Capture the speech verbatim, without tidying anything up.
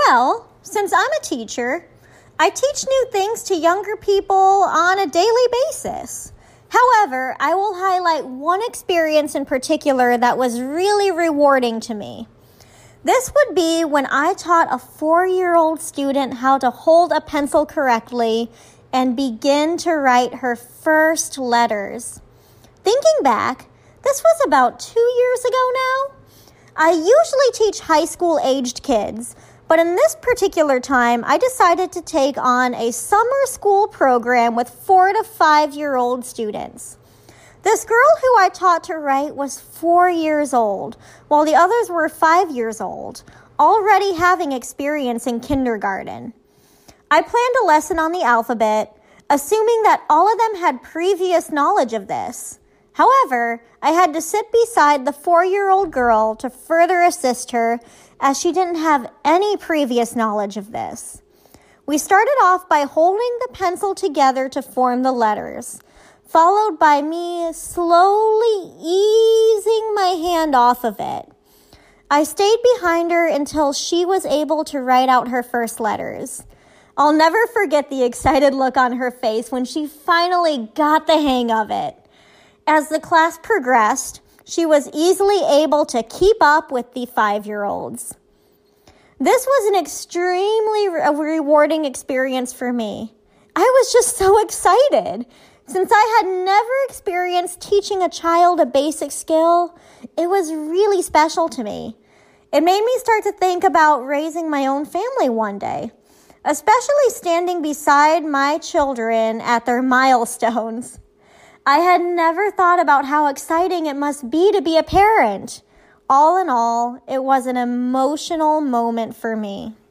Well, since I'm a teacher, I teach new things to younger people on a daily basis. However, I will highlight one experience in particular that was really rewarding to me. This would be when I taught a four-year-old student how to hold a pencil correctly and begin to write her first letters. Thinking back, this was about two years ago now. I usually teach high school-aged kids, but in this particular time, I decided to take on a summer school program with four to five-year-old students. This girl who I taught to write was four years old, while the others were five years old, already having experience in kindergarten. I planned a lesson on the alphabet, assuming that all of them had previous knowledge of this. However, I had to sit beside the four-year-old girl to further assist her, as she didn't have any previous knowledge of this. We started off by holding the pencil together to form the letters, followed by me slowly easing my hand off of it. I stayed behind her until she was able to write out her first letters. I'll never forget the excited look on her face when she finally got the hang of it. As the class progressed, she was easily able to keep up with the five-year-olds. This was an extremely re- rewarding experience for me. I was just so excited. Since I had never experienced teaching a child a basic skill, it was really special to me. It made me start to think about raising my own family one day, especially standing beside my children at their milestones. I had never thought about how exciting it must be to be a parent. All in all, it was an emotional moment for me.